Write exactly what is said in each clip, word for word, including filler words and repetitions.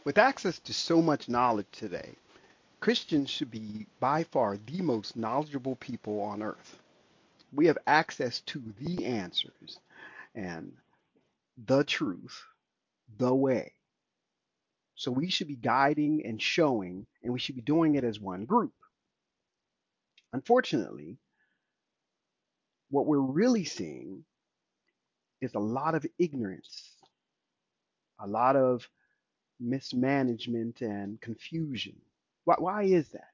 With access to so much knowledge today, Christians should be by far the most knowledgeable people on earth. We have access to the answers and the truth, the way. So we should be guiding and showing, and we should be doing it as one group. Unfortunately, what we're really seeing is a lot of ignorance, a lot of mismanagement and confusion. Why, why is that?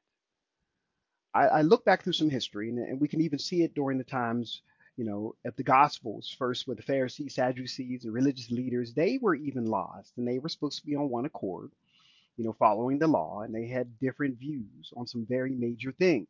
I, I look back through some history, and, and we can even see it during the times, you know, of the Gospels, first with the Pharisees, Sadducees, and religious leaders. They were even lost, and they were supposed to be on one accord, you know, following the law, and they had different views on some very major things.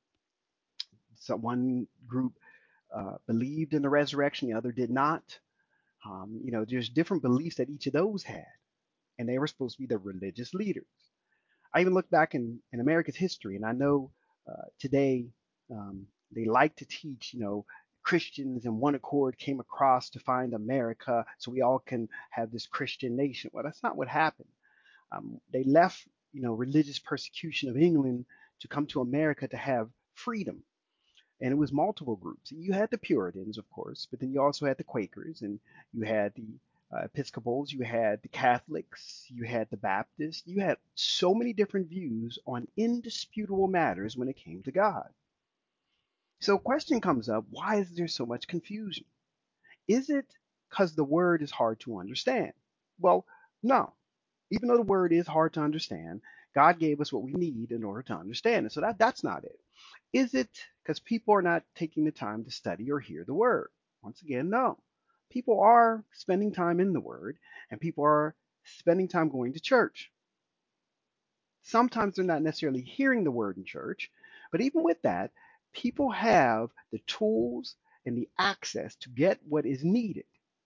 So one group uh, believed in the resurrection, the other did not. Um, you know, there's different beliefs that each of those had, and they were supposed to be the religious leaders. I even look back in, in America's history, and I know uh, today um, they like to teach, you know, Christians in one accord came across to find America so we all can have this Christian nation. Well, that's not what happened. Um, they left, you know, religious persecution of England to come to America to have freedom. And it was multiple groups. You had the Puritans, of course, but then you also had the Quakers, and you had the uh, Episcopals, you had the Catholics, you had the Baptists. You had so many different views on indisputable matters when it came to God. So a question comes up, why is there so much confusion? Is it because the word is hard to understand? Well, no. Even though the word is hard to understand, God gave us what we need in order to understand it. So that, that's not it. Is it because people are not taking the time to study or hear the word? Once again, no. People are spending time in the word, and people are spending time going to church. Sometimes they're not necessarily hearing the word in church, but even with that, people have the tools and the access to get what is needed.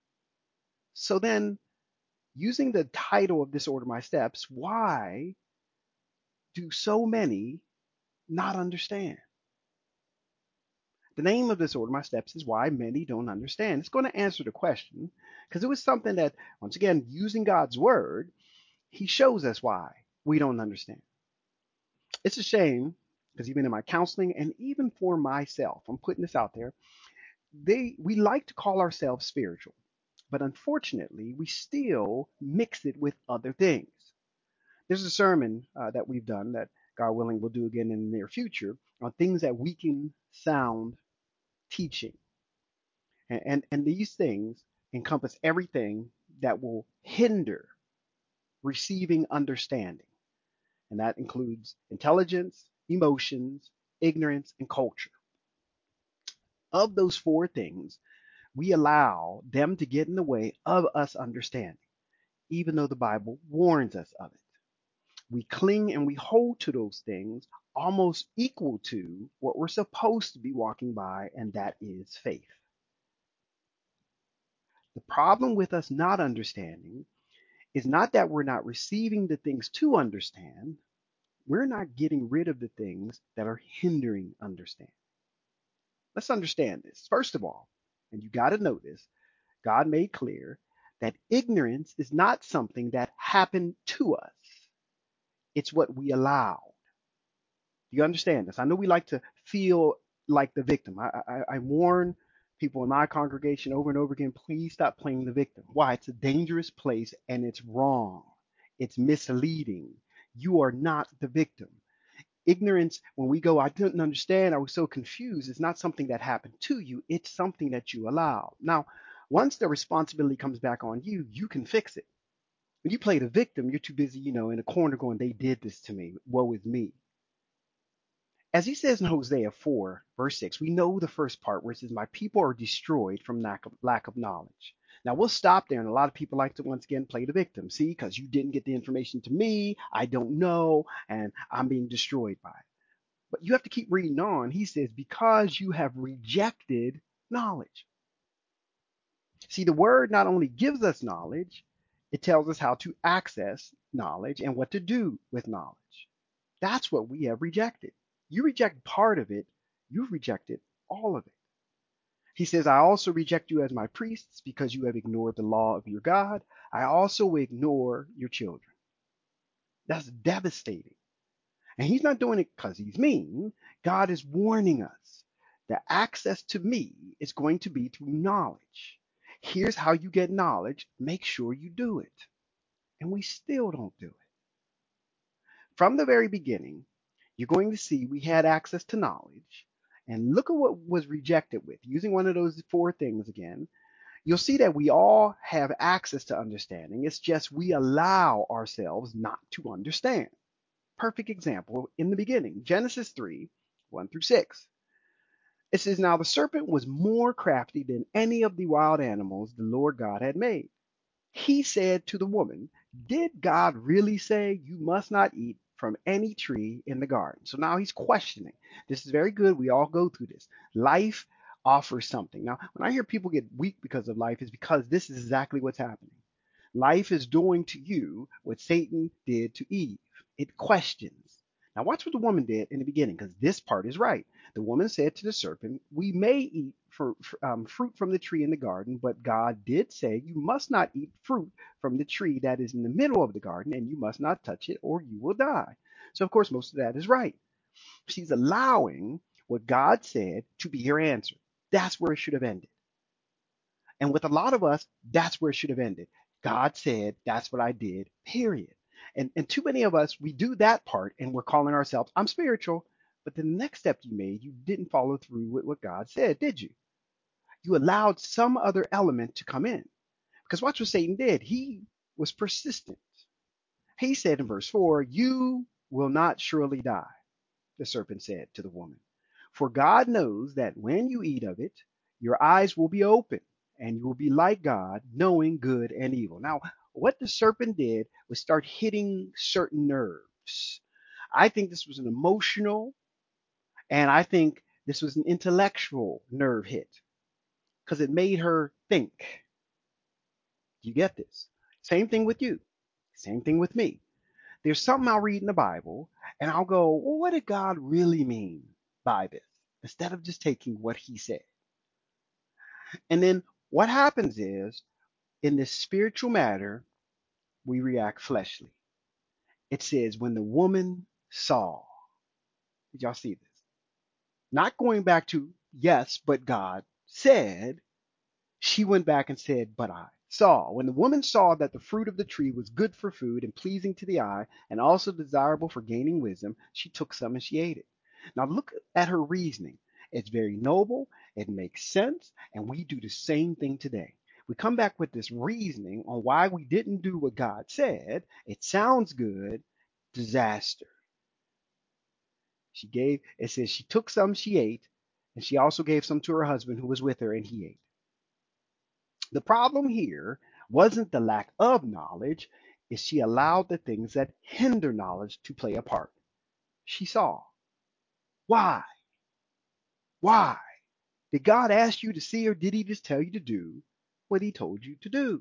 So then, using the title of this Order My Steps, why do so many not understand? The name of this Order My Steps is why many don't understand. It's going to answer the question because it was something that, once again, using God's word, he shows us why we don't understand. It's a shame because even in my counseling and even for myself, I'm putting this out there, they we like to call ourselves spiritual, but unfortunately, we still mix it with other things. There's a sermon uh, that we've done that God willing we'll do again in the near future on things that weaken sound teaching. And, and, and these things encompass everything that will hinder receiving understanding. And that includes intelligence, emotions, ignorance, and culture. Of those four things, we allow them to get in the way of us understanding, even though the Bible warns us of it. We cling and we hold to those things almost equal to what we're supposed to be walking by, and that is faith. The problem with us not understanding is not that we're not receiving the things to understand, we're not getting rid of the things that are hindering understanding. Let's understand this. First of all, and you got to notice, God made clear that ignorance is not something that happened to us, it's what we allow. Do you understand this? I know we like to feel like the victim. I, I, I warn people in my congregation over and over again, please stop playing the victim. Why? It's a dangerous place and it's wrong. It's misleading. You are not the victim. Ignorance, when we go, I didn't understand, I was so confused, it's not something that happened to you, it's something that you allow. Now, once the responsibility comes back on you, you can fix it. When you play the victim, you're too busy, you know, in a corner going, they did this to me, woe is me. As he says in Hosea four, verse six, we know the first part where it says, my people are destroyed from lack of, lack of knowledge. Now we'll stop there, and a lot of people like to once again play the victim. See, because you didn't get the information to me, I don't know, and I'm being destroyed by it. But you have to keep reading on. He says, because you have rejected knowledge. See, the word not only gives us knowledge, it tells us how to access knowledge and what to do with knowledge. That's what we have rejected. You reject part of it, you've rejected all of it. He says, I also reject you as my priests because you have ignored the law of your God. I also ignore your children. That's devastating. And he's not doing it because he's mean. God is warning us that access to me is going to be through knowledge. Here's how you get knowledge. Make sure you do it. And we still don't do it. From the very beginning, you're going to see we had access to knowledge. And look at what was rejected with. Using one of those four things again, you'll see that we all have access to understanding. It's just we allow ourselves not to understand. Perfect example in the beginning, Genesis three, one through six. It says, now the serpent was more crafty than any of the wild animals the Lord God had made. He said to the woman, did God really say you must not eat from any tree in the garden? So now he's questioning. This is very good. We all go through this. Life offers something. Now, when I hear people get weak because of life, it's because this is exactly what's happening. Life is doing to you what Satan did to Eve. It questions. Now, watch what the woman did in the beginning, because this part is right. The woman said to the serpent, we may eat for, um, fruit from the tree in the garden, but God did say, you must not eat fruit from the tree that is in the middle of the garden, and you must not touch it, or you will die. So, of course, most of that is right. She's allowing what God said to be her answer. That's where it should have ended. And with a lot of us, that's where it should have ended. God said, that's what I did, period. And, and too many of us, we do that part and we're calling ourselves, I'm spiritual. But the next step you made, you didn't follow through with what God said, did you? You allowed some other element to come in. Because watch what Satan did. He was persistent. He said in verse four, you will not surely die, the serpent said to the woman. For God knows that when you eat of it, your eyes will be open, and you will be like God, knowing good and evil. Now, what the serpent did was start hitting certain nerves. I think this was an emotional, and I think this was an intellectual nerve hit, because it made her think. You get this? Same thing with you. Same thing with me. There's something I'll read in the Bible, and I'll go, well, what did God really mean by this? Instead of just taking what he said. And then what happens is, in this spiritual matter, we react fleshly. It says, when the woman saw, did y'all see this? Not going back to, yes, but God said, she went back and said, but I saw. When the woman saw that the fruit of the tree was good for food and pleasing to the eye and also desirable for gaining wisdom, she took some and she ate it. Now look at her reasoning. It's very noble. It makes sense. And we do the same thing today. We come back with this reasoning on why we didn't do what God said. It sounds good. Disaster. She gave, it says she took some, she ate, and she also gave some to her husband who was with her, and he ate. The problem here wasn't the lack of knowledge, is she allowed the things that hinder knowledge to play a part. She saw. Why? Why? Did God ask you to see, or did he just tell you to do what he told you to do?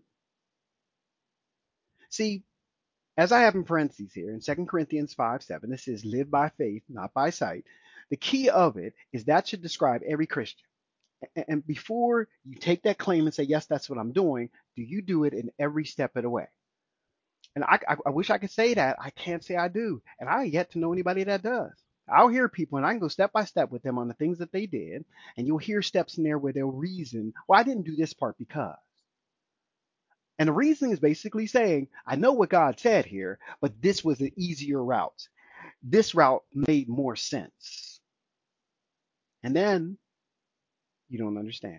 See, as I have in parentheses here in Second Corinthians five seven, it says, live by faith, not by sight. The key of it is that should describe every Christian. And before you take that claim and say, yes, that's what I'm doing, do you do it in every step of the way? And I, I, I wish I could say that. I can't say I do. And I yet to know anybody that does. I'll hear people and I can go step by step with them on the things that they did. And you'll hear steps in there where they'll reason, well, I didn't do this part because. And the reasoning is basically saying, I know what God said here, but this was an easier route. This route made more sense. And then you don't understand.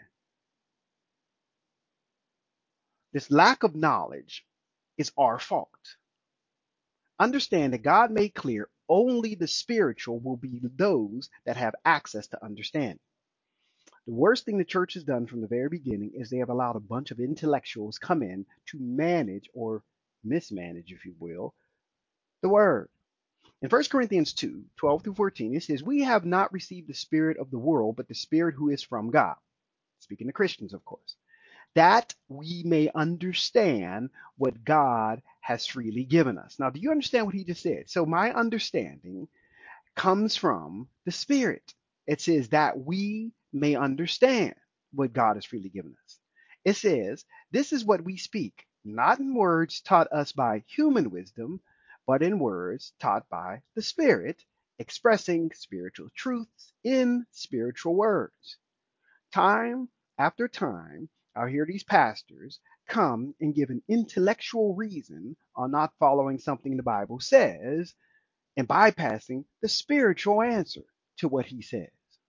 This lack of knowledge is our fault. Understand that God made clear only the spiritual will be those that have access to understanding. The worst thing the church has done from the very beginning is they have allowed a bunch of intellectuals come in to manage or mismanage, if you will, the word. In First Corinthians two, twelve through fourteen, it says, we have not received the spirit of the world, but the spirit who is from God. Speaking to Christians, of course. That we may understand what God has freely given us. Now, do you understand what he just said? So my understanding comes from the Spirit. It says that we may understand what God has freely given us. It says, this is what we speak, not in words taught us by human wisdom, but in words taught by the Spirit, expressing spiritual truths in spiritual words. Time after time, I hear these pastors come and give an intellectual reason on not following something the Bible says and bypassing the spiritual answer to what he says.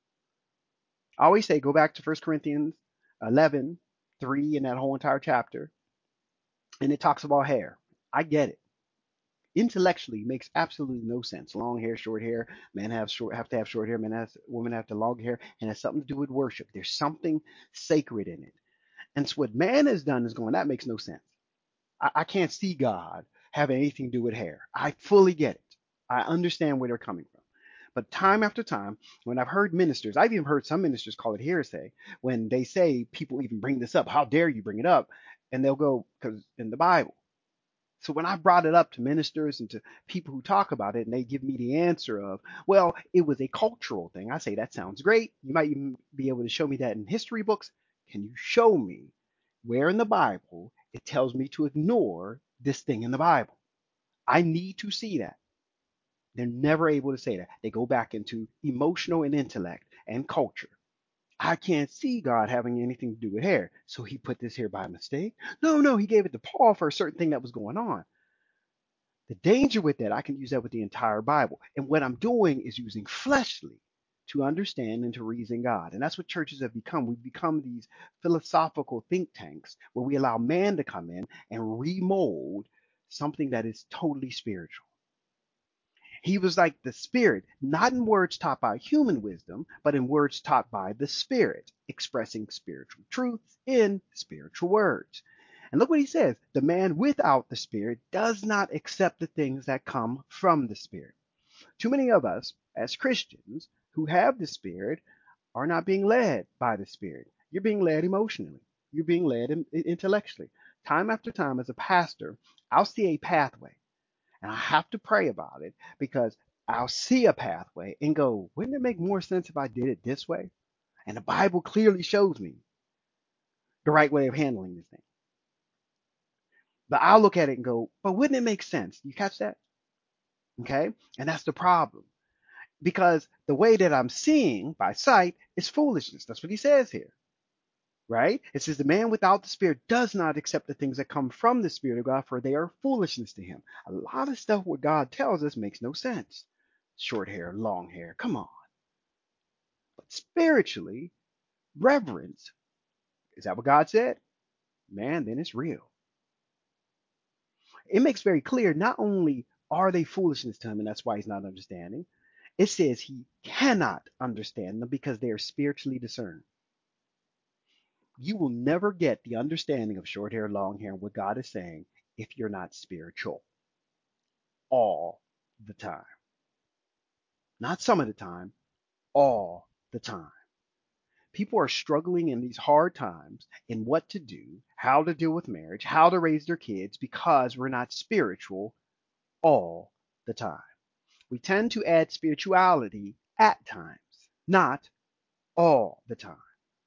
I always say go back to First Corinthians eleven, three, and that whole entire chapter, and it talks about hair. I get it. Intellectually makes absolutely no sense. Long hair, short hair, men have short have to have short hair, men have women have to long hair, and it has something to do with worship. There's something sacred in it. And so what man has done is going, that makes no sense. I, I can't see God having anything to do with hair. I fully get it. I understand where they're coming from. But time after time, when I've heard ministers, I've even heard some ministers call it hearsay when they say people even bring this up. How dare you bring it up? And they'll go, because in the Bible. So when I brought it up to ministers and to people who talk about it, and they give me the answer of, well, it was a cultural thing, I say, that sounds great. You might even be able to show me that in history books. Can you show me where in the Bible it tells me to ignore this thing in the Bible? I need to see that. They're never able to say that. They go back into emotional and intellect and culture. I can't see God having anything to do with hair. So he put this here by mistake? No, no, he gave it to Paul for a certain thing that was going on. The danger with that, I can use that with the entire Bible. And what I'm doing is using fleshly to understand and to reason God. And that's what churches have become. We've become these philosophical think tanks where we allow man to come in and remold something that is totally spiritual. He was like the Spirit, not in words taught by human wisdom, but in words taught by the Spirit, expressing spiritual truths in spiritual words. And look what he says, the man without the Spirit does not accept the things that come from the Spirit. Too many of us, as Christians who have the Spirit, are not being led by the Spirit. You're being led emotionally. You're being led intellectually. Time after time, as a pastor, I'll see a pathway. And I have to pray about it because I'll see a pathway and go, wouldn't it make more sense if I did it this way? And the Bible clearly shows me the right way of handling this thing. But I'll look at it and go, but wouldn't it make sense? You catch that? Okay? And that's the problem. Because the way that I'm seeing by sight is foolishness. That's what he says here. Right? It says the man without the Spirit does not accept the things that come from the Spirit of God, for they are foolishness to him. A lot of stuff what God tells us makes no sense. Short hair, long hair, come on. But spiritually, reverence, is that what God said? Man, then it's real. It makes very clear not only are they foolishness to him, and that's why he's not understanding, it says he cannot understand them because they are spiritually discerned. You will never get the understanding of short hair, long hair, and what God is saying if you're not spiritual all the time. Not some of the time, all the time. People are struggling in these hard times in what to do, how to deal with marriage, how to raise their kids because we're not spiritual all the time. We tend to add spirituality at times, not all the time.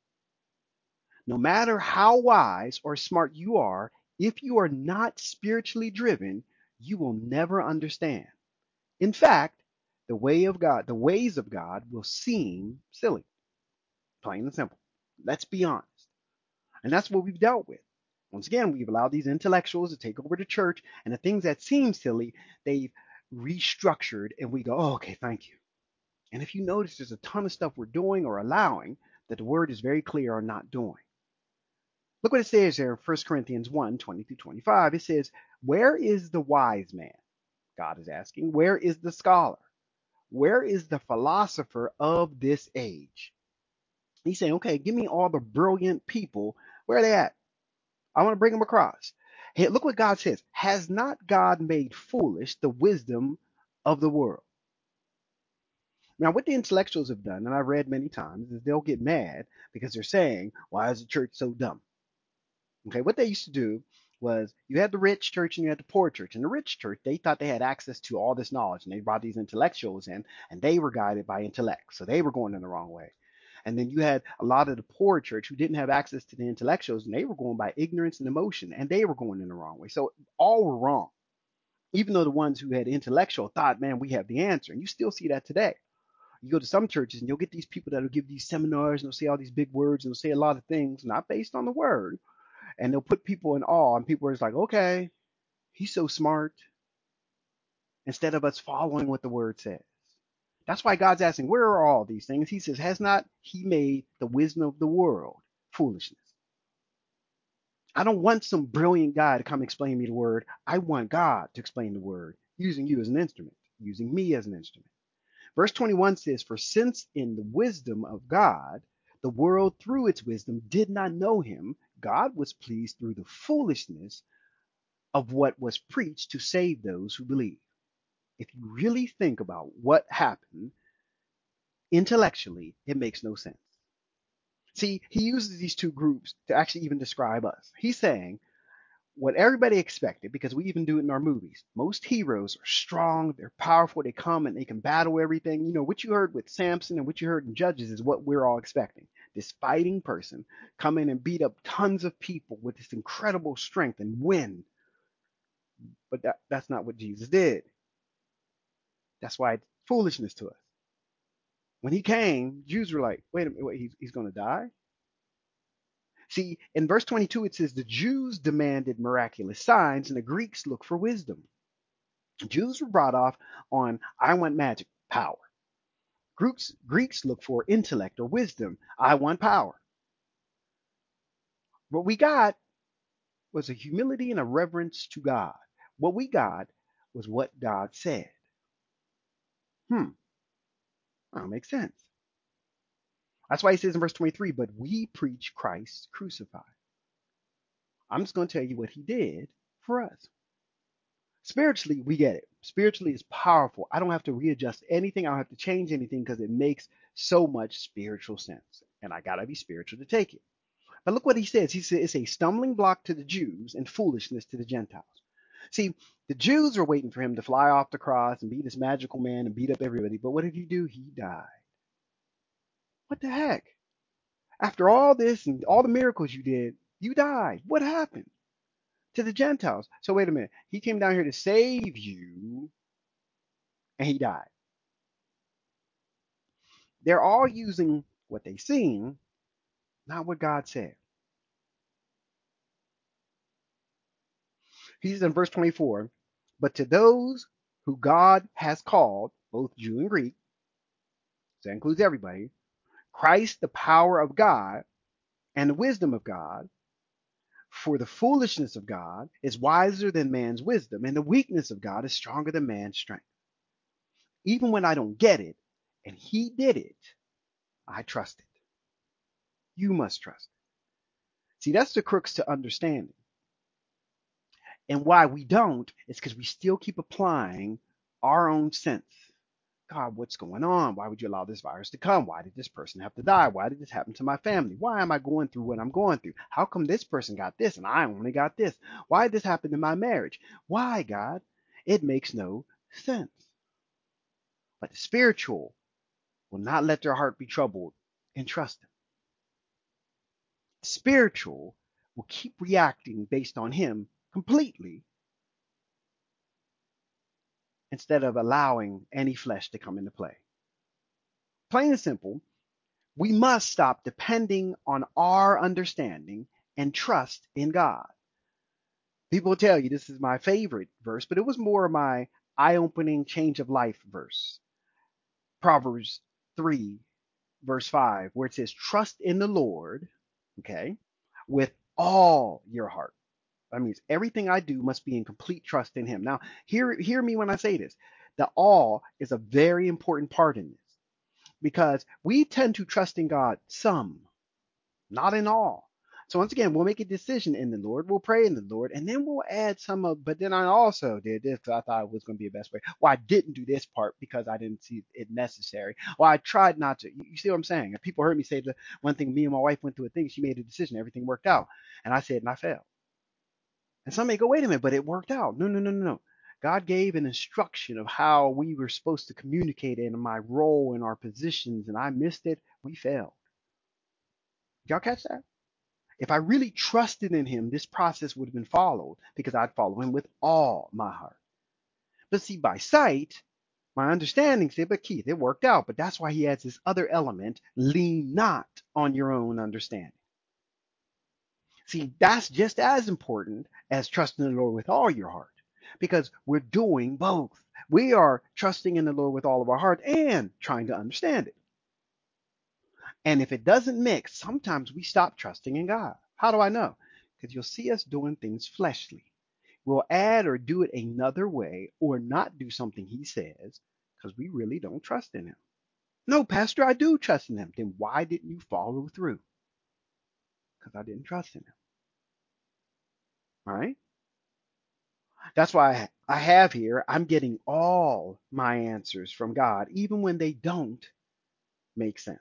No matter how wise or smart you are, if you are not spiritually driven, you will never understand. In fact, the way of God, the ways of God will seem silly, plain and simple. Let's be honest. And that's what we've dealt with. Once again, we've allowed these intellectuals to take over the church, and the things that seem silly, they've restructured, and we go, oh, okay, thank you. And if you notice, there's a ton of stuff we're doing or allowing that the word is very clear on not doing. Look what it says there in First Corinthians one, twenty through twenty-five. It says, where is the wise man? God is asking, where is the scholar? Where is the philosopher of this age? He's saying, okay, give me all the brilliant people. Where are they at? I want to bring them across. Hey, look what God says. Has not God made foolish the wisdom of the world? Now, what the intellectuals have done, and I've read many times, is they'll get mad because they're saying, why is the church so dumb? Okay, what they used to do was you had the rich church and you had the poor church. And the rich church, they thought they had access to all this knowledge, and they brought these intellectuals in, and they were guided by intellect. So they were going in the wrong way. And then you had a lot of the poor church who didn't have access to the intellectuals, and they were going by ignorance and emotion, and they were going in the wrong way. So all were wrong. Even though the ones who had intellectual thought, man, we have the answer. And you still see that today. You go to some churches and you'll get these people that'll give these seminars and they'll say all these big words and they'll say a lot of things not based on the word. And they'll put people in awe, and people are just like, okay, he's so smart, instead of us following what the word says. That's why God's asking, where are all these things? He says, has not he made the wisdom of the world foolishness? I don't want some brilliant guy to come explain me the word. I want God to explain the word using you as an instrument, using me as an instrument. Verse twenty-one says, for since in the wisdom of God, the world through its wisdom did not know him, God was pleased through the foolishness of what was preached to save those who believe. If you really think about what happened intellectually, it makes no sense. See, he uses these two groups to actually even describe us. He's saying what everybody expected, because we even do it in our movies. Most heroes are strong, they're powerful, they come and they can battle everything. You know, what you heard with Samson and what you heard in Judges is what we're all expecting. This fighting person come in and beat up tons of people with this incredible strength and win. But that, that's not what Jesus did. That's why it's foolishness to us. When he came, Jews were like, wait a minute, wait, he's, he's going to die? See, in verse twenty-two, it says the Jews demanded miraculous signs and the Greeks looked for wisdom. Jews were brought off on, I want magic, power. Greeks, Greeks look for intellect or wisdom. I want power. What we got was a humility and a reverence to God. What we got was what God said. Hmm, that makes sense. That's why he says in verse twenty-three, but we preach Christ crucified. I'm just going to tell you what he did for us. Spiritually, we get it. Spiritually, it's powerful. I don't have to readjust anything. I don't have to change anything because it makes so much spiritual sense. And I got to be spiritual to take it. But look what he says. He says it's a stumbling block to the Jews and foolishness to the Gentiles. See, the Jews were waiting for him to fly off the cross and be this magical man and beat up everybody. But what did he do? He died. What the heck? After all this and all the miracles you did, you died. What happened to the Gentiles? So wait a minute. He came down here to save you, and he died. They're all using what they seen, not what God said. He says in verse twenty-four, but to those who God has called, both Jew and Greek, so that includes everybody, Christ, the power of God and the wisdom of God, for the foolishness of God is wiser than man's wisdom, and the weakness of God is stronger than man's strength. Even when I don't get it, and he did it, I trust it. You must trust it. See, that's the crux to understanding. And why we don't is because we still keep applying our own sense. God, what's going on? Why would you allow this virus to come? Why did this person have to die? Why did this happen to my family? Why am I going through what I'm going through? How come this person got this and I only got this? Why did this happen in my marriage? Why, God? It makes no sense. But the spiritual will not let their heart be troubled and trust him. The spiritual will keep reacting based on him completely instead of allowing any flesh to come into play. Plain and simple, we must stop depending on our understanding and trust in God. People will tell you this is my favorite verse, but it was more of my eye-opening change of life verse. Proverbs three, verse five, where it says, trust in the Lord, okay, with all your heart. That means everything I do must be in complete trust in him. Now, hear, hear me when I say this. The all is a very important part in this because we tend to trust in God some, not in all. So once again, we'll make a decision in the Lord. We'll pray in the Lord, and then we'll add some of, but then I also did this because I thought it was going to be the best way. Well, I didn't do this part because I didn't see it necessary. Well, I tried not to. You see what I'm saying? If people heard me say the one thing, me and my wife went through a thing, she made a decision, everything worked out. And I said, and I failed. And some may go, wait a minute, but it worked out. No, no, no, no, no. God gave an instruction of how we were supposed to communicate in my role and our positions, and I missed it. We failed. Did y'all catch that? If I really trusted in him, this process would have been followed because I'd follow him with all my heart. But see, by sight, my understanding said, but Keith, it worked out. But that's why he adds this other element, lean not on your own understanding. See, that's just as important as trusting the Lord with all your heart because we're doing both. We are trusting in the Lord with all of our heart and trying to understand it. And if it doesn't mix, sometimes we stop trusting in God. How do I know? Because you'll see us doing things fleshly. We'll add or do it another way or not do something he says because we really don't trust in him. No, Pastor, I do trust in him. Then why didn't you follow through? Because I didn't trust in him. All right? That's why I have here, I'm getting all my answers from God, even when they don't make sense.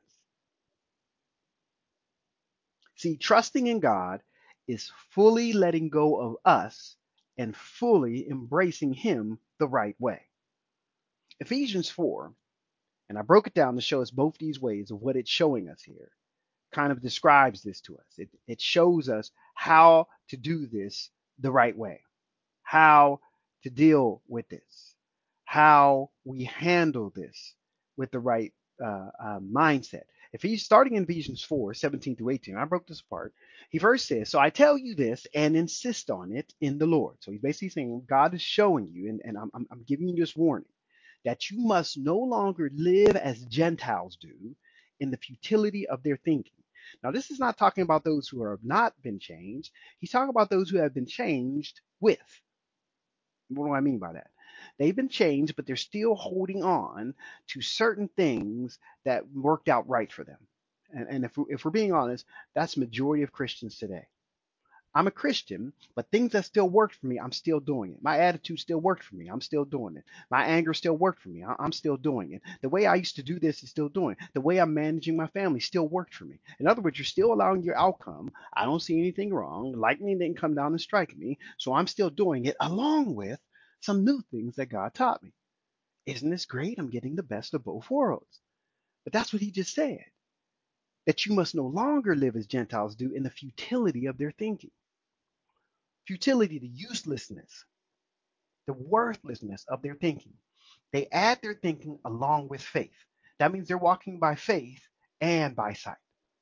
See, trusting in God is fully letting go of us and fully embracing Him the right way. Ephesians four, and I broke it down to show us both these ways of what it's showing us here, kind of describes this to us. It, it shows us how to do this the right way, how to deal with this, how we handle this with the right uh, uh, mindset. If he's starting in Ephesians four, seventeen through eighteen, I broke this apart. He first says, so I tell you this and insist on it in the Lord. So he's basically saying God is showing you, and, and I'm, I'm, I'm giving you this warning, that you must no longer live as Gentiles do in the futility of their thinking. Now, this is not talking about those who have not been changed. He's talking about those who have been changed with. What do I mean by that? They've been changed, but they're still holding on to certain things that worked out right for them. And, and if, we, if we're being honest, that's the majority of Christians today. I'm a Christian, but things that still worked for me, I'm still doing it. My attitude still worked for me. I'm still doing it. My anger still worked for me. I- I'm still doing it. The way I used to do this is still doing it. The way I'm managing my family still worked for me. In other words, you're still allowing your outcome. I don't see anything wrong. Lightning didn't come down and strike me. So I'm still doing it along with some new things that God taught me. Isn't this great? I'm getting the best of both worlds. But that's what he just said. That you must no longer live as Gentiles do in the futility of their thinking. Futility, the uselessness, the worthlessness of their thinking. They add their thinking along with faith. That means they're walking by faith and by sight.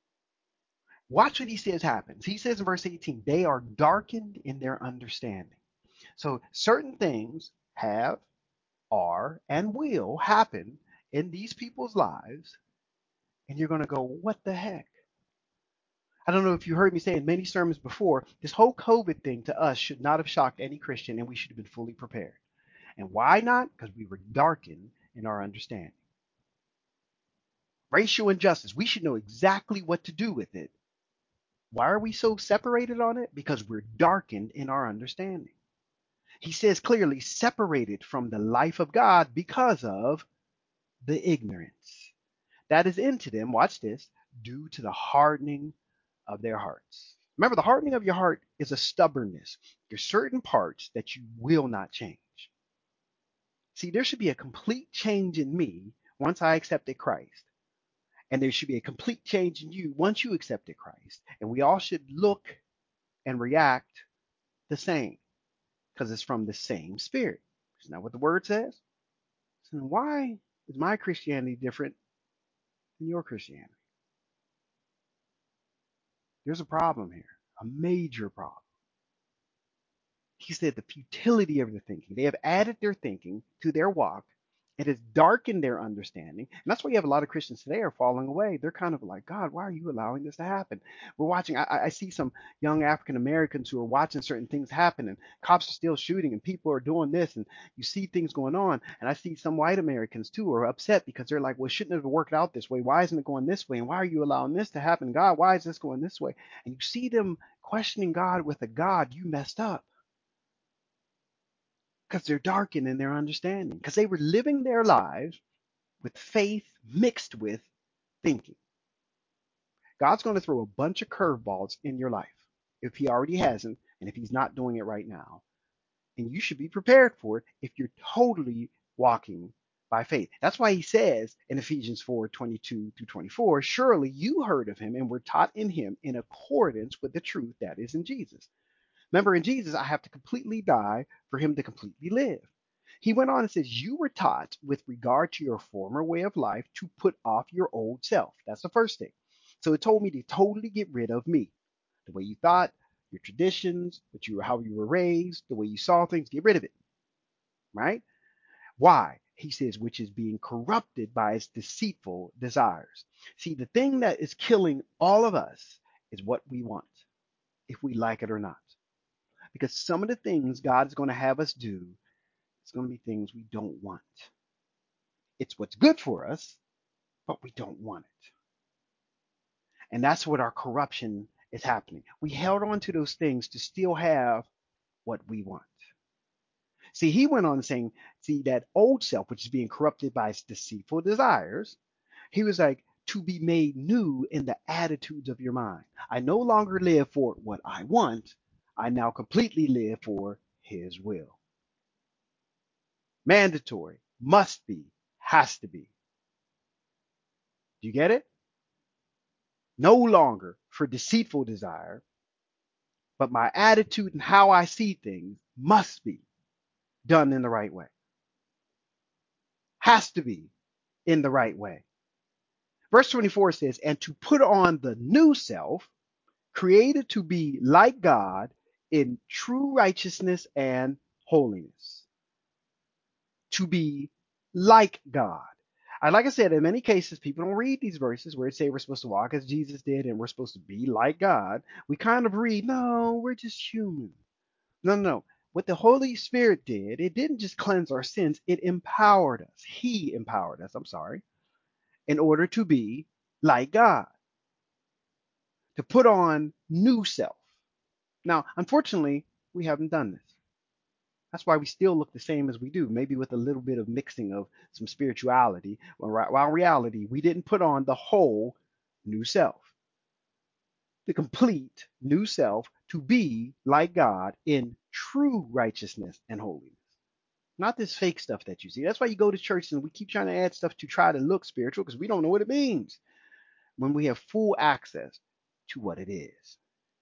Watch what he says happens. He says in verse eighteen, they are darkened in their understanding. So certain things have, are, and will happen in these people's lives, and you're going to go, what the heck? I don't know if you heard me say in many sermons before, this whole COVID thing to us should not have shocked any Christian, and we should have been fully prepared. And why not? Because we were darkened in our understanding. Racial injustice, we should know exactly what to do with it. Why are we so separated on it? Because we're darkened in our understanding. He says clearly, separated from the life of God because of the ignorance that is into them, watch this, due to the hardening of their hearts. Remember, the hardening of your heart is a stubbornness. There's certain parts that you will not change. See, there should be a complete change in me once I accepted Christ. And there should be a complete change in you once you accepted Christ. And we all should look and react the same because it's from the same spirit. Isn't that what the word says? So why is my Christianity different than your Christianity? There's a problem here, a major problem. He said the futility of their thinking. They have added their thinking to their walk. It has darkened their understanding. And that's why you have a lot of Christians today are falling away. They're kind of like, God, why are you allowing this to happen? We're watching, I, I see some young African Americans who are watching certain things happen, and cops are still shooting, and people are doing this, and you see things going on. And I see some white Americans too are upset because they're like, well, shouldn't it have worked out this way? Why isn't it going this way? And why are you allowing this to happen? God, why is this going this way? And you see them questioning God with a God, you messed up. Because they're darkened in their understanding. Because they were living their lives with faith mixed with thinking. God's going to throw a bunch of curveballs in your life if He already hasn't, and if He's not doing it right now. And you should be prepared for it if you're totally walking by faith. That's why He says in Ephesians four twenty-two through twenty-four, surely you heard of Him and were taught in Him in accordance with the truth that is in Jesus. Remember, in Jesus, I have to completely die for Him to completely live. He went on and says, you were taught with regard to your former way of life to put off your old self. That's the first thing. So it told me to totally get rid of me. The way you thought, your traditions, what you were, how you were raised, the way you saw things, get rid of it. Right? Why? He says, which is being corrupted by its deceitful desires. See, the thing that is killing all of us is what we want, if we like it or not. Because some of the things God is going to have us do, it's going to be things we don't want. It's what's good for us, but we don't want it. And that's what our corruption is happening. We held on to those things to still have what we want. See, he went on saying, see, that old self, which is being corrupted by its deceitful desires, he was like, to be made new in the attitudes of your mind. I no longer live for what I want. I now completely live for his will. Mandatory, must be, has to be. Do you get it? No longer for deceitful desire, but my attitude and how I see things must be done in the right way. Has to be in the right way. Verse twenty-four says, and to put on the new self, created to be like God in true righteousness and holiness. To be like God. And like I said, in many cases, people don't read these verses where it say we're supposed to walk as Jesus did and we're supposed to be like God. We kind of read, no, we're just human. No, no, no. What the Holy Spirit did, it didn't just cleanse our sins, it empowered us. He empowered us, I'm sorry, in order to be like God, to put on new self. Now, unfortunately, we haven't done this. That's why we still look the same as we do, maybe with a little bit of mixing of some spirituality, while in reality, we didn't put on the whole new self, the complete new self to be like God in true righteousness and holiness. Not this fake stuff that you see. That's why you go to church and we keep trying to add stuff to try to look spiritual because we don't know what it means when we have full access to what it is.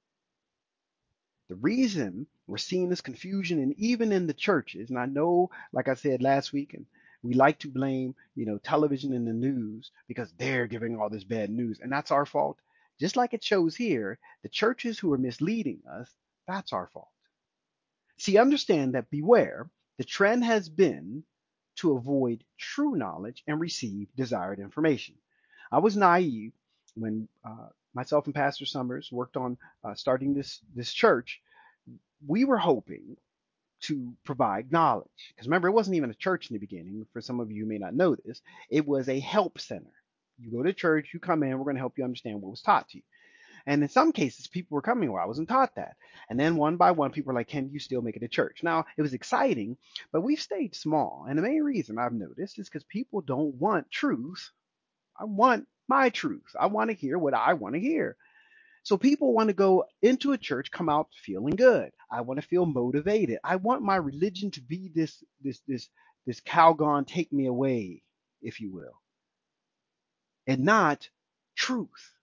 The reason we're seeing this confusion, and even in the churches, and I know, like I said last week, and we like to blame, you know, television and the news because they're giving all this bad news, and that's our fault. Just like it shows here, the churches who are misleading us, that's our fault. See, understand that beware, the trend has been to avoid true knowledge and receive desired information. I was naive when uh, myself and Pastor Summers worked on uh, starting this this church. We were hoping to provide knowledge because remember, it wasn't even a church in the beginning. For some of you who may not know this, it was a help center. You go to church, you come in, we're going to help you understand what was taught to you. And in some cases, people were coming where I wasn't taught that. And then one by one, people were like, can you still make it a church? Now, it was exciting, but we've stayed small. And the main reason I've noticed is because people don't want truth. I want my truth. I want to hear what I want to hear. So people want to go into a church, come out feeling good. I want to feel motivated. I want my religion to be this, this, this, this Calgon take me away, if you will, and not truth.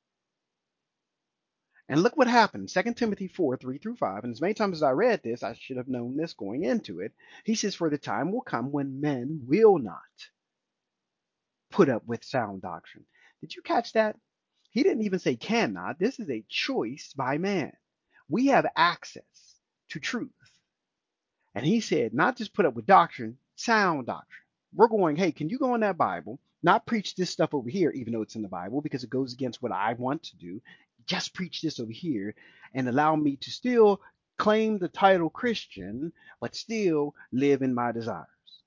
And look what happened. Second Timothy four, three through five. And as many times as I read this, I should have known this going into it. He says, for the time will come when men will not put up with sound doctrine. Did you catch that? He didn't even say cannot. This is a choice by man. We have access to truth. And he said, not just put up with doctrine, sound doctrine. We're going, hey, can you go in that Bible, not preach this stuff over here, even though it's in the Bible, because it goes against what I want to do. Just preach this over here and allow me to still claim the title Christian, but still live in my desires.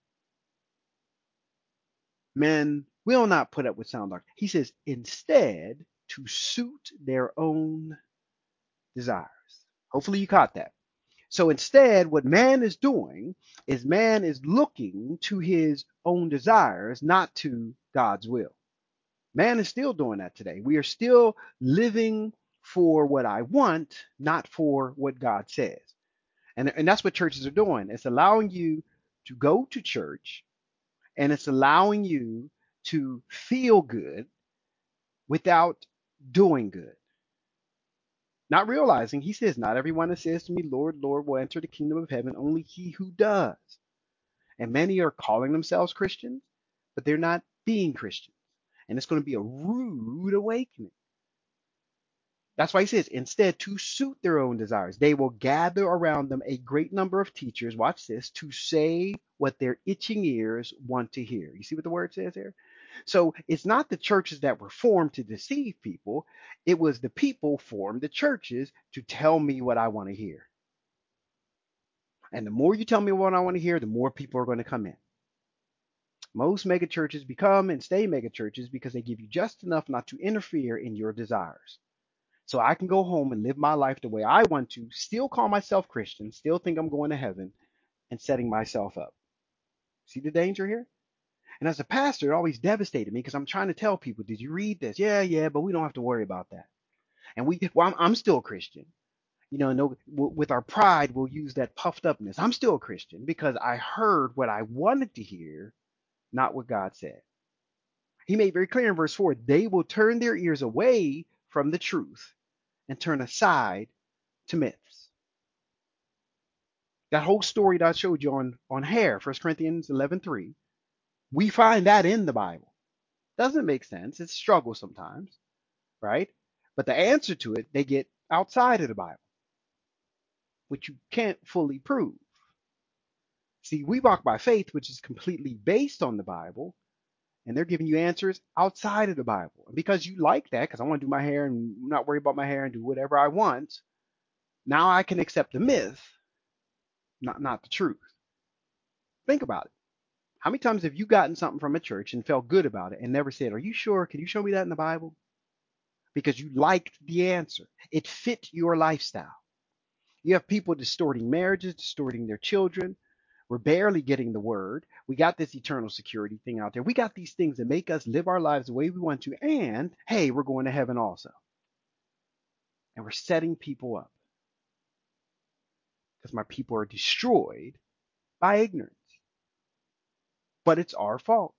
Men will not put up with sound doctrine. He says, instead, to suit their own desires. Hopefully you caught that. So instead, what man is doing is man is looking to his own desires, not to God's will. Man is still doing that today. We are still living for what I want, not for what God says. And, and that's what churches are doing. It's allowing you to go to church and it's allowing you to feel good without doing good. Not realizing, he says, not everyone that says to me, Lord, Lord, will enter the kingdom of heaven, only he who does. And many are calling themselves Christians, but they're not being Christians. And it's going to be a rude awakening. That's why he says, instead, to suit their own desires, they will gather around them a great number of teachers, watch this, to say what their itching ears want to hear. You see what the word says here? So it's not the churches that were formed to deceive people. It was the people formed the churches to tell me what I want to hear. And the more you tell me what I want to hear, the more people are going to come in. Most mega churches become and stay mega churches because they give you just enough not to interfere in your desires. So I can go home and live my life the way I want to, still call myself Christian, still think I'm going to heaven, and setting myself up. See the danger here? And as a pastor, it always devastated me because I'm trying to tell people, did you read this? Yeah, yeah, but we don't have to worry about that. And we, well, I'm, I'm still a Christian. You know, no, with our pride, we'll use that puffed upness. I'm still a Christian because I heard what I wanted to hear, not what God said. He made very clear in verse four, they will turn their ears away from the truth and turn aside to myths. That whole story that I showed you on, on hair, First Corinthians eleven three, we find that in the Bible. Doesn't make sense. It's a struggle sometimes, right? But the answer to it, they get outside of the Bible, which you can't fully prove. See, we walk by faith, which is completely based on the Bible, and they're giving you answers outside of the Bible. And because you like that, because I want to do my hair and not worry about my hair and do whatever I want, now I can accept the myth, not not the truth. Think about it. How many times have you gotten something from a church and felt good about it and never said, are you sure? Can you show me that in the Bible? Because you liked the answer. It fit your lifestyle. You have people distorting marriages, distorting their children. We're barely getting the word. We got this eternal security thing out there. We got these things that make us live our lives the way we want to. And hey, we're going to heaven also. And we're setting people up because my people are destroyed by ignorance. But it's our fault.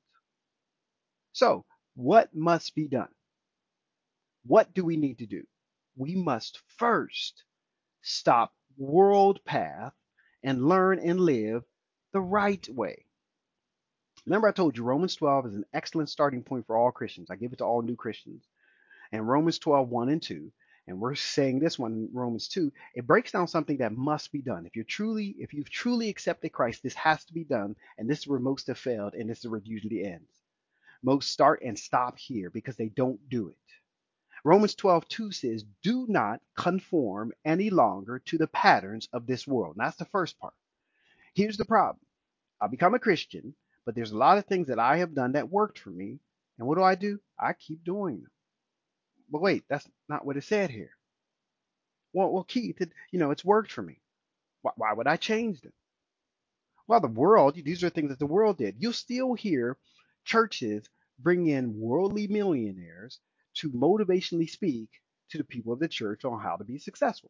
So, what must be done? What do we need to do? We must first stop world path and learn and live the right way. Remember, I told you Romans twelve is an excellent starting point for all Christians. I give it to all new Christians. And Romans twelve, one and two, and we're saying this one in Romans two, it breaks down something that must be done. If you're truly, if you've truly accepted Christ, this has to be done. And this is where most have failed, and this is where it usually ends. Most start and stop here because they don't do it. Romans twelve two says, do not conform any longer to the patterns of this world. And that's the first part. Here's the problem. I become a Christian, but there's a lot of things that I have done that worked for me. And what do I do? I keep doing them. But wait, that's not what it said here. Well, well, Keith, it, you know, it's worked for me. Why, why would I change them? Well, the world, these are things that the world did. You'll still hear churches bring in worldly millionaires to motivationally speak to the people of the church on how to be successful.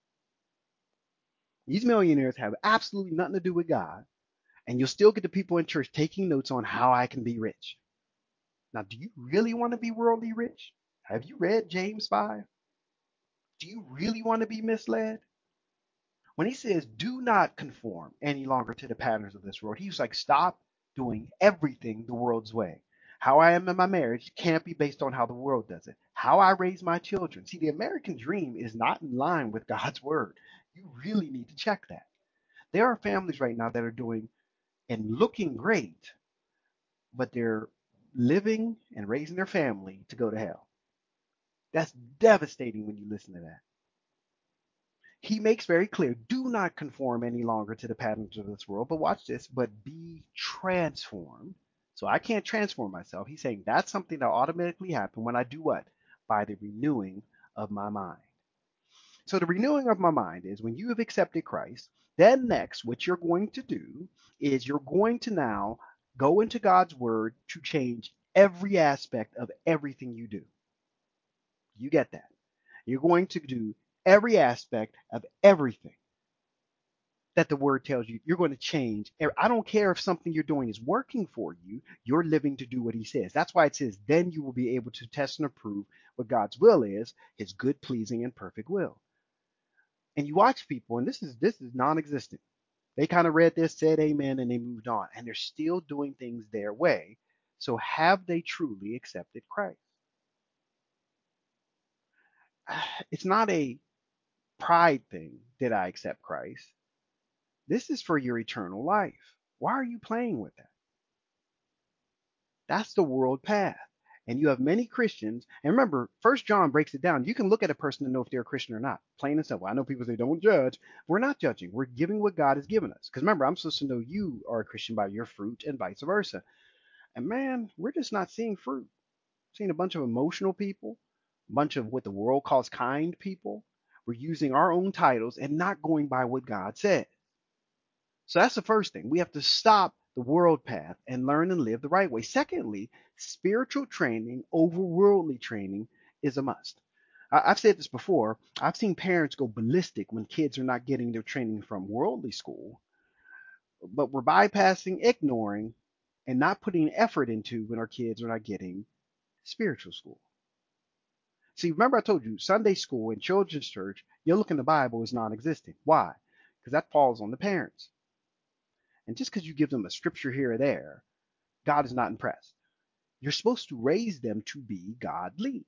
These millionaires have absolutely nothing to do with God, and you'll still get the people in church taking notes on how I can be rich. Now, do you really want to be worldly rich? Have you read James five? Do you really want to be misled? When he says, do not conform any longer to the patterns of this world, he's like, stop doing everything the world's way. How I am in my marriage can't be based on how the world does it. How I raise my children. See, the American dream is not in line with God's word. You really need to check that. There are families right now that are doing and looking great, but they're living and raising their family to go to hell. That's devastating when you listen to that. He makes very clear, do not conform any longer to the patterns of this world, but watch this, but be transformed. So I can't transform myself. He's saying that's something that automatically happen when I do what? By the renewing of my mind. So the renewing of my mind is when you have accepted Christ, then next what you're going to do is you're going to now go into God's word to change every aspect of everything you do. You get that? You're going to do every aspect of everything that the word tells you. You're going to change. I don't care if something you're doing is working for you. You're living to do what he says. That's why it says, then you will be able to test and approve what God's will is, his good, pleasing, and perfect will. And you watch people, and this is this is non-existent. They kind of read this, said amen, and they moved on. And they're still doing things their way. So have they truly accepted Christ? It's not a pride thing. Did I accept Christ? This is for your eternal life. Why are you playing with that? That's the world path. And you have many Christians. And remember, First John breaks it down. You can look at a person to know if they're a Christian or not. Plain and simple. I know people say don't judge. We're not judging. We're giving what God has given us. Because remember, I'm supposed to know you are a Christian by your fruit and vice versa. And man, we're just not seeing fruit. We're seeing a bunch of emotional people, a bunch of what the world calls kind people. We're using our own titles and not going by what God said. So that's the first thing. We have to stop the world path and learn and live the right way. Secondly, spiritual training over worldly training is a must. I- have said this before. I've seen parents go ballistic when kids are not getting their training from worldly school, but we're bypassing, ignoring, and not putting effort into when our kids are not getting spiritual school. See, remember I told you Sunday school and children's church, you look in the Bible is non-existent. Why? Because that falls on the parents. And just because you give them a scripture here or there, God is not impressed. You're supposed to raise them to be godly.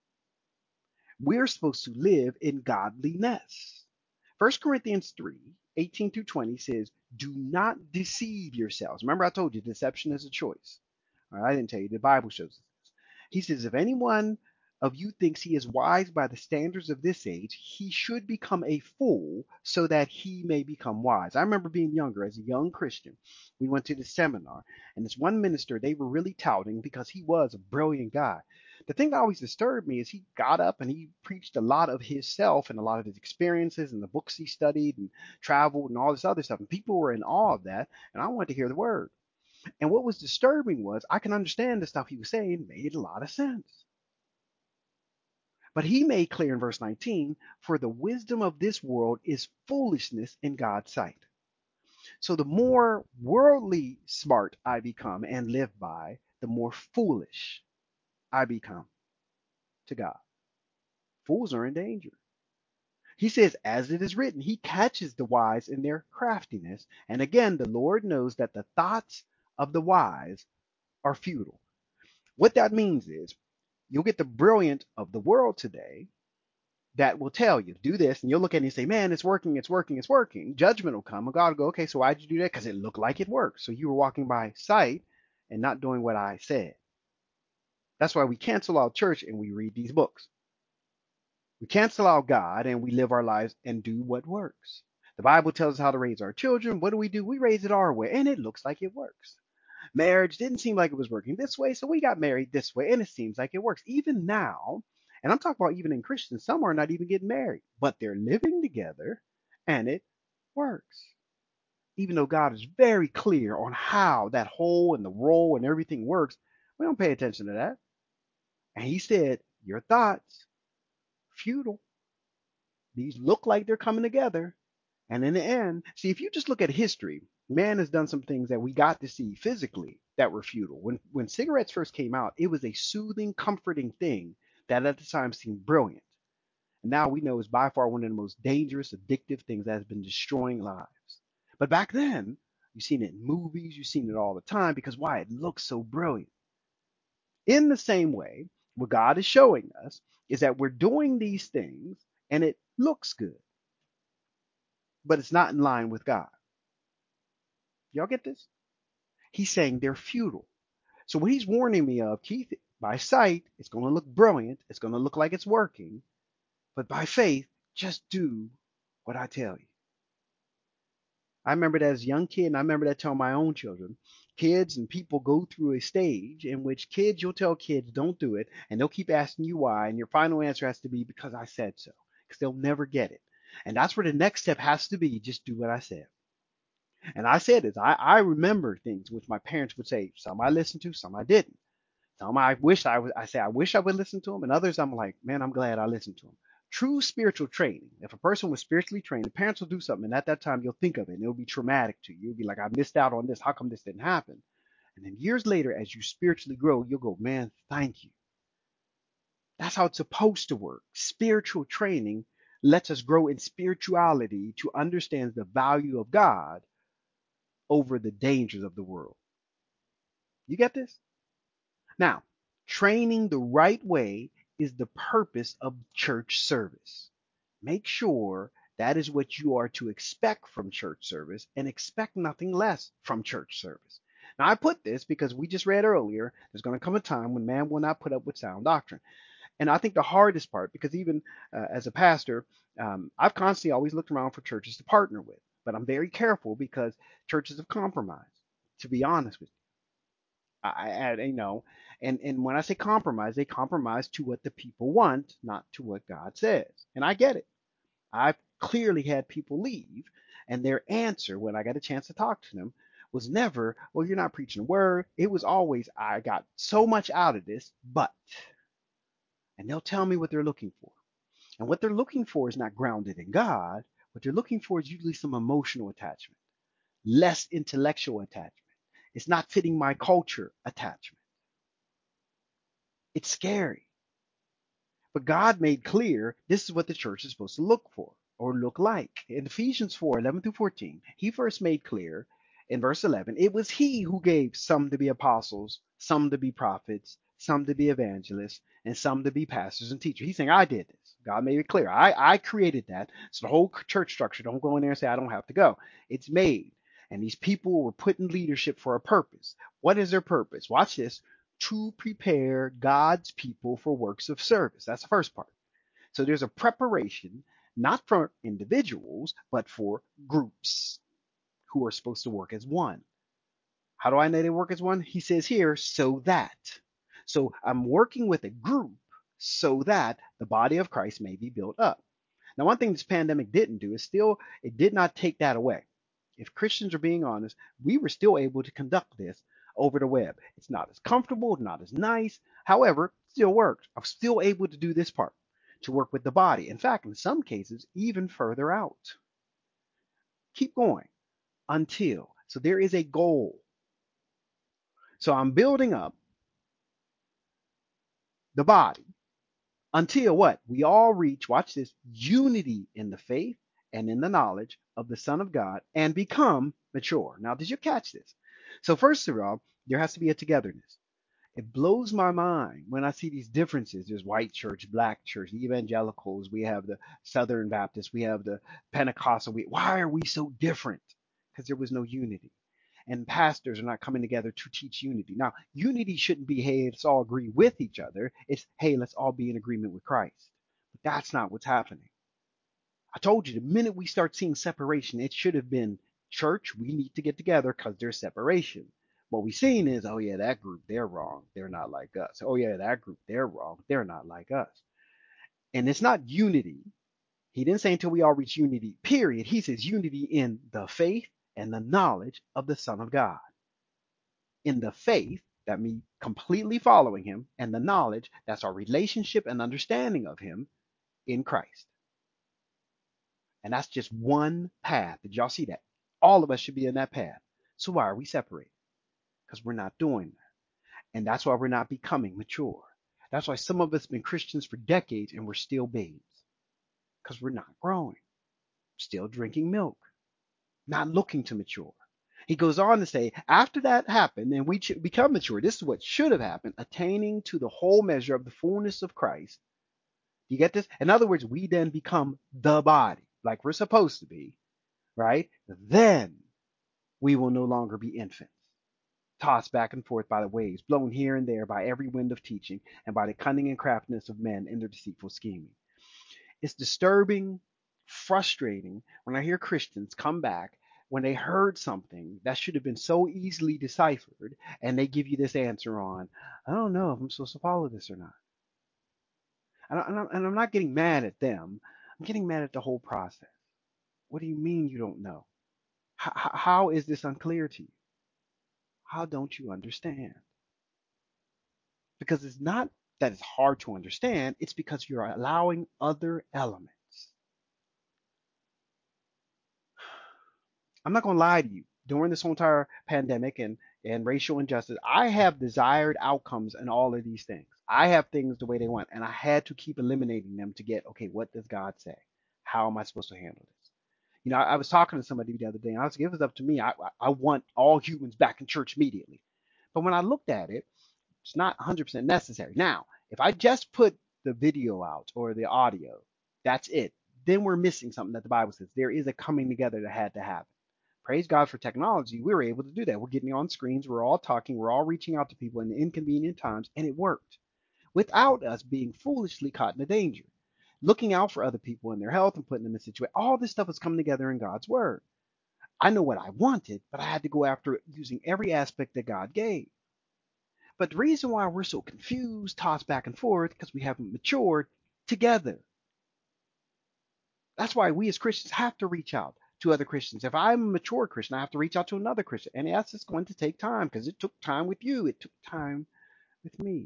We're supposed to live in godliness. First Corinthians three, eighteen through twenty says, do not deceive yourselves. Remember I told you deception is a choice. All right, I didn't tell you, the Bible shows us this. He says, if anyone of you thinks he is wise by the standards of this age, he should become a fool so that he may become wise. I remember being younger as a young Christian. We went to this seminar, and this one minister they were really touting because he was a brilliant guy. The thing that always disturbed me is he got up and he preached a lot of himself and a lot of his experiences and the books he studied and traveled and all this other stuff. And people were in awe of that, and I wanted to hear the word. And what was disturbing was I can understand the stuff he was saying made a lot of sense. But he made clear in verse nineteen, for the wisdom of this world is foolishness in God's sight. So the more worldly smart I become and live by, the more foolish I become to God. Fools are in danger. He says, as it is written, he catches the wise in their craftiness. And again, the Lord knows that the thoughts of the wise are futile. What that means is you'll get the brilliant of the world today that will tell you, do this, and you'll look at it and say, man, it's working, it's working, it's working. Judgment will come, and God will go, okay, so why'd you do that? Because it looked like it worked. So you were walking by sight and not doing what I said. That's why we cancel out church and we read these books. We cancel out God and we live our lives and do what works. The Bible tells us how to raise our children. What do we do? We raise it our way, and it looks like it works. Marriage didn't seem like it was working this way, so we got married this way, and it seems like it works. Even now, and I'm talking about even in Christians, some are not even getting married, but they're living together, and it works. Even though God is very clear on how that whole and the role and everything works, we don't pay attention to that. And he said, your thoughts, futile. These look like they're coming together. And in the end, see, if you just look at history, man has done some things that we got to see physically that were futile. When when cigarettes first came out, it was a soothing, comforting thing that at the time seemed brilliant. And now we know it's by far one of the most dangerous, addictive things that has been destroying lives. But back then, you've seen it in movies, you've seen it all the time because why? It looks so brilliant. In the same way, what God is showing us is that we're doing these things and it looks good, but it's not in line with God. Y'all get this? He's saying they're futile. So what he's warning me of, Keith, by sight, it's going to look brilliant. It's going to look like it's working. But by faith, just do what I tell you. I remember that as a young kid, and I remember that telling my own children. Kids and people go through a stage in which kids, you'll tell kids, don't do it, and they'll keep asking you why, and your final answer has to be, because I said so, because they'll never get it. And that's where the next step has to be, just do what I said. And I said this, I, I remember things which my parents would say, some I listened to, some I didn't. Some I wish I would, I say I wish I would listen to them, and others I'm like, man, I'm glad I listened to them. True spiritual training. If a person was spiritually trained, the parents will do something, and at that time you'll think of it, and it'll be traumatic to you. You'll be like, I missed out on this. How come this didn't happen? And then years later, as you spiritually grow, you'll go, man, thank you. That's how it's supposed to work. Spiritual training lets us grow in spirituality to understand the value of God over the dangers of the world. You get this? Now, training the right way is the purpose of church service. Make sure that is what you are to expect from church service and expect nothing less from church service. Now, I put this because we just read earlier, there's going to come a time when man will not put up with sound doctrine. And I think the hardest part, because even uh, as a pastor, um, I've constantly always looked around for churches to partner with, but I'm very careful because churches have compromised. To be honest with you, I, I you know, and and when I say compromise, they compromise to what the people want, not to what God says. And I get it. I've clearly had people leave, and their answer when I got a chance to talk to them was never, "Well, you're not preaching the word." It was always, "I got so much out of this, but," and they'll tell me what they're looking for. And what they're looking for is not grounded in God. What they're looking for is usually some emotional attachment, less intellectual attachment. It's not fitting my culture attachment. It's scary. But God made clear this is what the church is supposed to look for or look like. In Ephesians four eleven through fourteen, he first made clear in verse eleven, it was he who gave some to be apostles, some to be prophets, some to be evangelists, and some to be pastors and teachers. He's saying, I did this. God made it clear. I, I created that. So the whole church structure, don't go in there and say, I don't have to go. It's made. And these people were put in leadership for a purpose. What is their purpose? Watch this, to prepare God's people for works of service. That's the first part. So there's a preparation, not for individuals, but for groups who are supposed to work as one. How do I know they work as one? He says here, so that. So I'm working with a group so that the body of Christ may be built up. Now, one thing this pandemic didn't do is still, it did not take that away. If Christians are being honest, we were still able to conduct this over the web. It's not as comfortable, not as nice. However, it still works. I'm still able to do this part, to work with the body. In fact, in some cases, even further out. Keep going until. So there is a goal. So I'm building up the body until what? We all reach, watch this, unity in the faith and in the knowledge of the Son of God and become mature. Now, did you catch this? So, first of all, there has to be a togetherness. It blows my mind when I see these differences. There's white church, black church, evangelicals. We have the Southern Baptists. We have the Pentecostal. We, why are we so different? Because there was no unity. And pastors are not coming together to teach unity. Now, unity shouldn't be, hey, let's all agree with each other. It's, hey, let's all be in agreement with Christ. But that's not what's happening. I told you the minute we start seeing separation, it should have been church, we need to get together because there's separation. What we've seen is, oh yeah, that group, they're wrong. They're not like us. Oh yeah, that group, they're wrong. They're not like us. And it's not unity. He didn't say until we all reach unity, period. He says unity in the faith and the knowledge of the Son of God. In the faith, that means completely following him, and the knowledge, that's our relationship and understanding of him in Christ. And that's just one path. Did y'all see that? All of us should be in that path. So why are we separated? Because we're not doing that. And that's why we're not becoming mature. That's why some of us have been Christians for decades and we're still babes. Because we're not growing. Still drinking milk. Not looking to mature. He goes on to say, after that happened and we become mature, this is what should have happened, attaining to the whole measure of the fullness of Christ. You get this? In other words, we then become the body, like we're supposed to be, right? Then we will no longer be infants, tossed back and forth by the waves, blown here and there by every wind of teaching, and by the cunning and craftiness of men in their deceitful scheming. It's disturbing, frustrating when I hear Christians come back when they heard something that should have been so easily deciphered, and they give you this answer on, I don't know if I'm supposed to follow this or not. And I'm not getting mad at them. I'm getting mad at the whole process. What do you mean you don't know? How, how is this unclear to you? How don't you understand? Because it's not that it's hard to understand, it's because you're allowing other elements. I'm not going to lie to you. During this whole entire pandemic and, and racial injustice, I have desired outcomes in all of these things. I have things the way they want, and I had to keep eliminating them to get, okay, what does God say? How am I supposed to handle this? You know, I, I was talking to somebody the other day, and I was like, if it was up to me, I, I I want all humans back in church immediately. But when I looked at it, it's not one hundred percent necessary. Now, if I just put the video out or the audio, that's it. Then we're missing something that the Bible says. There is a coming together that had to happen. Praise God for technology. We were able to do that. We're getting on screens. We're all talking. We're all reaching out to people in inconvenient times, and it worked without us being foolishly caught in a danger. Looking out for other people and their health and putting them in situations. All this stuff is coming together in God's word. I know what I wanted, but I had to go after it using every aspect that God gave. But the reason why we're so confused, tossed back and forth, because we haven't matured together. That's why we as Christians have to reach out to other Christians. If I'm a mature Christian, I have to reach out to another Christian. And yes, it's going to take time because it took time with you. It took time with me.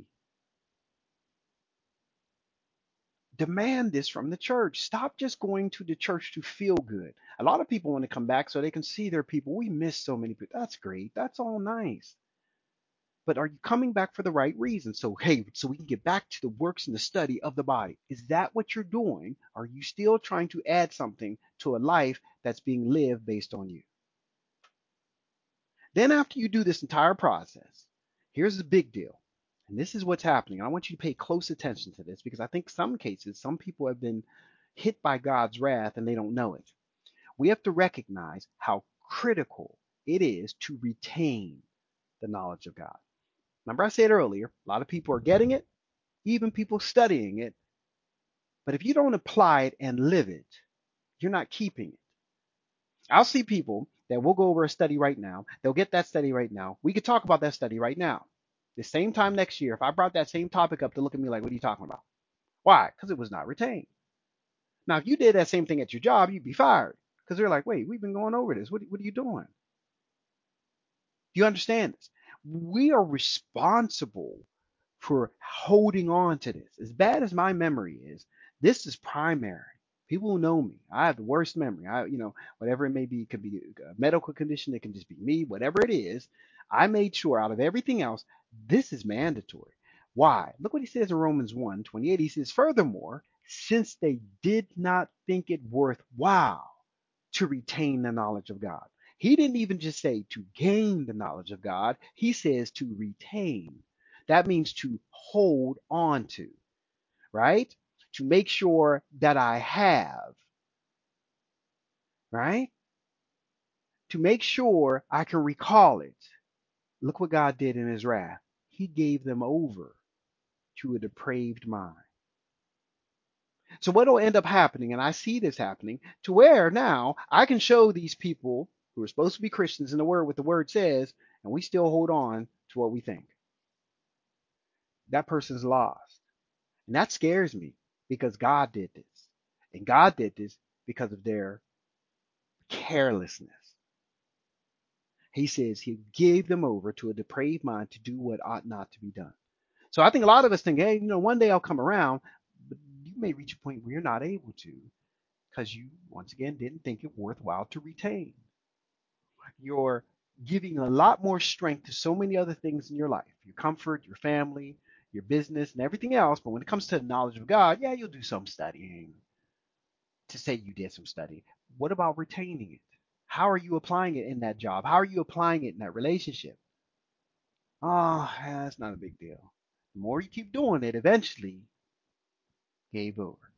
Demand this from the church. Stop just going to the church to feel good. A lot of people want to come back so they can see their people. We miss so many people. That's great. That's all nice. But are you coming back for the right reason? So, hey, so we can get back to the works and the study of the body. Is that what you're doing? Are you still trying to add something to a life that's being lived based on you? Then, after you do this entire process, here's the big deal. And this is what's happening. I want you to pay close attention to this because I think some cases, some people have been hit by God's wrath and they don't know it. We have to recognize how critical it is to retain the knowledge of God. Remember, I said earlier, a lot of people are getting it, even people studying it. But if you don't apply it and live it, you're not keeping it. I'll see people that will go over a study right now. They'll get that study right now. We could talk about that study right now. The same time next year, if I brought that same topic up, to look at me like, what are you talking about? Why? Because it was not retained. Now, if you did that same thing at your job, you'd be fired. Because they're like, wait, we've been going over this. What, what are you doing? Do you understand this? We are responsible for holding on to this. As bad as my memory is, this is primary. People who know me, I have the worst memory. I, you know, whatever it may be, it could be a medical condition, it can just be me, whatever it is. I made sure out of everything else, this is mandatory. Why? Look what he says in Romans one twenty-eight. He says, furthermore, since they did not think it worthwhile to retain the knowledge of God. He didn't even just say to gain the knowledge of God. He says to retain. That means to hold on to, right? To make sure that I have, right? To make sure I can recall it. Look what God did in his wrath. He gave them over to a depraved mind. So what will end up happening, and I see this happening, to where now I can show these people who are supposed to be Christians in the word what the word says, and we still hold on to what we think. That person's lost. And that scares me because God did this. And God did this because of their carelessness. He says he gave them over to a depraved mind to do what ought not to be done. So I think a lot of us think, hey, you know, one day I'll come around, but you may reach a point where you're not able to because you, once again, didn't think it worthwhile to retain. You're giving a lot more strength to so many other things in your life, your comfort, your family, your business, and everything else. But when it comes to the knowledge of God, yeah, you'll do some studying to say you did some study. What about retaining it? How are you applying it in that job? How are you applying it in that relationship? Oh, yeah, that's not a big deal. The more you keep doing it, eventually, gave over.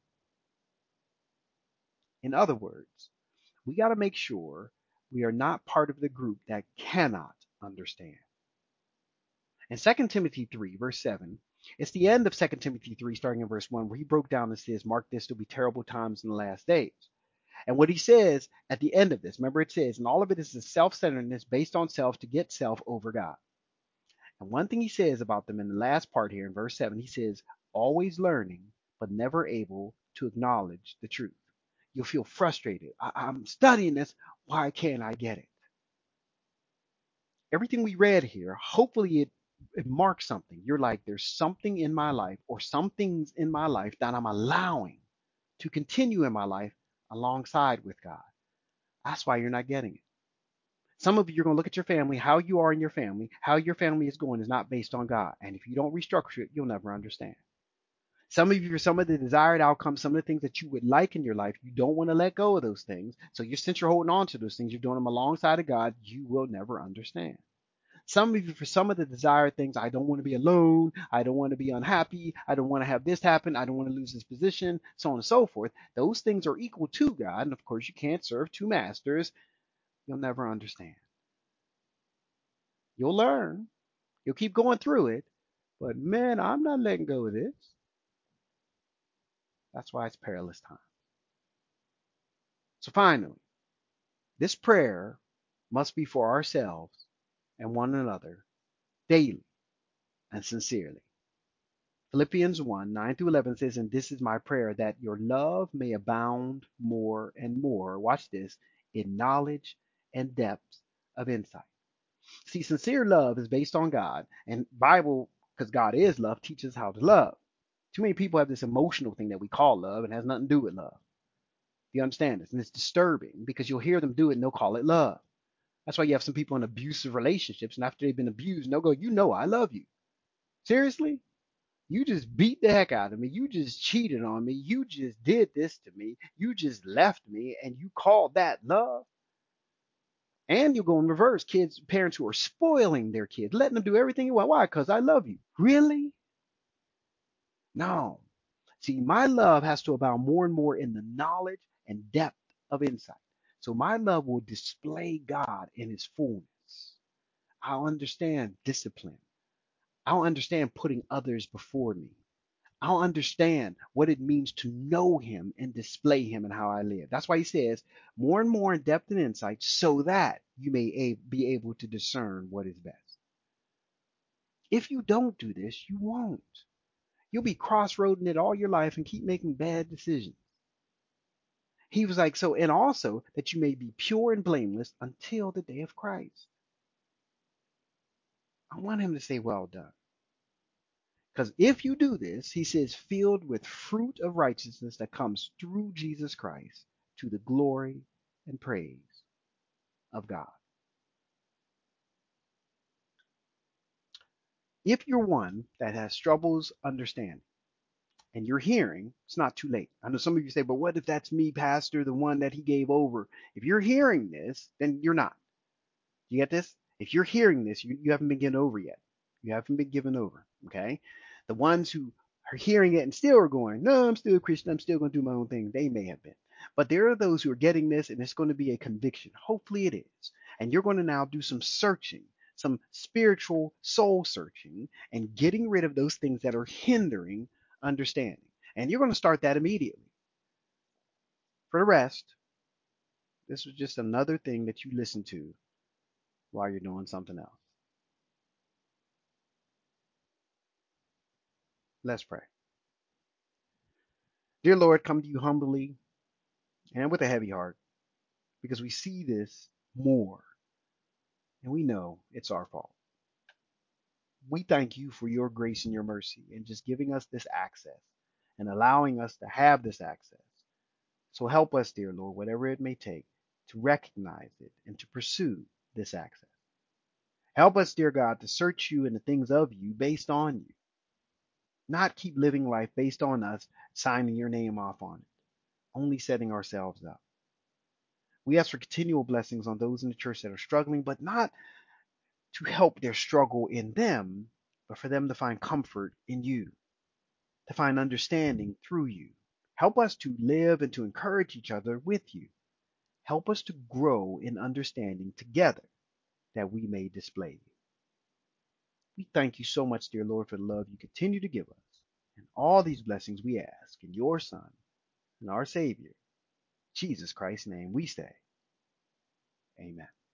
In other words, we got to make sure we are not part of the group that cannot understand. In Second Timothy three, verse seven, it's the end of Second Timothy three, starting in verse one, where he broke down and says, mark this, there'll be terrible times in the last days. And what he says at the end of this, remember it says, and all of it is the self-centeredness based on self to get self over God. And one thing he says about them in the last part here in verse seven, he says, always learning, but never able to acknowledge the truth. You'll feel frustrated. I- I'm studying this. Why can't I get it? Everything we read here, hopefully it, it marks something. You're like, there's something in my life or some things in my life that I'm allowing to continue in my life alongside with God. That's why you're not getting it. Some of you are going to look at your family, how you are in your family, how your family is going is not based on God. And if you don't restructure it, you'll never understand. Some of you, for some of the desired outcomes, some of the things that you would like in your life, you don't want to let go of those things. So you're, since you're holding on to those things, you're doing them alongside of God, you will never understand. Some of you, for some of the desired things, I don't want to be alone. I don't want to be unhappy. I don't want to have this happen. I don't want to lose this position, so on and so forth. Those things are equal to God. And of course, you can't serve two masters. You'll never understand. You'll learn. You'll keep going through it. But man, I'm not letting go of this. That's why it's perilous time. So finally, this prayer must be for ourselves and one another daily and sincerely. Philippians one, nine through eleven says, and this is my prayer, that your love may abound more and more, watch this, in knowledge and depth of insight. See, sincere love is based on God, and Bible, because God is love, teaches how to love. Too many people have this emotional thing that we call love and has nothing to do with love. You understand this? And it's disturbing because you'll hear them do it and they'll call it love. That's why you have some people in abusive relationships, and after they've been abused, they'll go, you know, I love you. Seriously? You just beat the heck out of me. You just cheated on me. You just did this to me. You just left me, and you call that love? And you go in reverse. Kids, parents who are spoiling their kids, letting them do everything you want. Why? Because I love you. Really? No. See, my love has to abound more and more in the knowledge and depth of insight. So my love will display God in his fullness. I'll understand discipline. I'll understand putting others before me. I'll understand what it means to know him and display him in how I live. That's why he says more and more in depth and insight so that you may be able to discern what is best. If you don't do this, you won't. You'll be crossroading it all your life and keep making bad decisions. He was like, so, and also that you may be pure and blameless until the day of Christ. I want him to say, well done. Because if you do this, he says, filled with fruit of righteousness that comes through Jesus Christ to the glory and praise of God. If you're one that has troubles understanding and you're hearing, it's not too late. I know some of you say, but what if that's me, Pastor, the one that he gave over? If you're hearing this, then you're not. You get this? If you're hearing this, you, you haven't been given over yet. You haven't been given over. Okay? The ones who are hearing it and still are going, no, I'm still a Christian. I'm still going to do my own thing. They may have been. But there are those who are getting this, and it's going to be a conviction. Hopefully it is. And you're going to now do some searching, some spiritual soul searching, and getting rid of those things that are hindering understanding. And you're going to start that immediately. For the rest, this was just another thing that you listen to while you're doing something else. Let's pray. Dear Lord, come to you humbly and with a heavy heart because we see this more and we know it's our fault. We thank you for your grace and your mercy and just giving us this access and allowing us to have this access. So help us, dear Lord, whatever it may take, to recognize it and to pursue this access. Help us, dear God, to search you and the things of you based on you, not keep living life based on us signing your name off on it, only setting ourselves up. We ask for continual blessings on those in the church that are struggling, but not to help their struggle in them, but for them to find comfort in you, to find understanding through you. Help us to live and to encourage each other with you. Help us to grow in understanding together that we may display you. We thank you so much, dear Lord, for the love you continue to give us. And all these blessings we ask in your Son and our Savior, Jesus Christ's name, we say, Amen.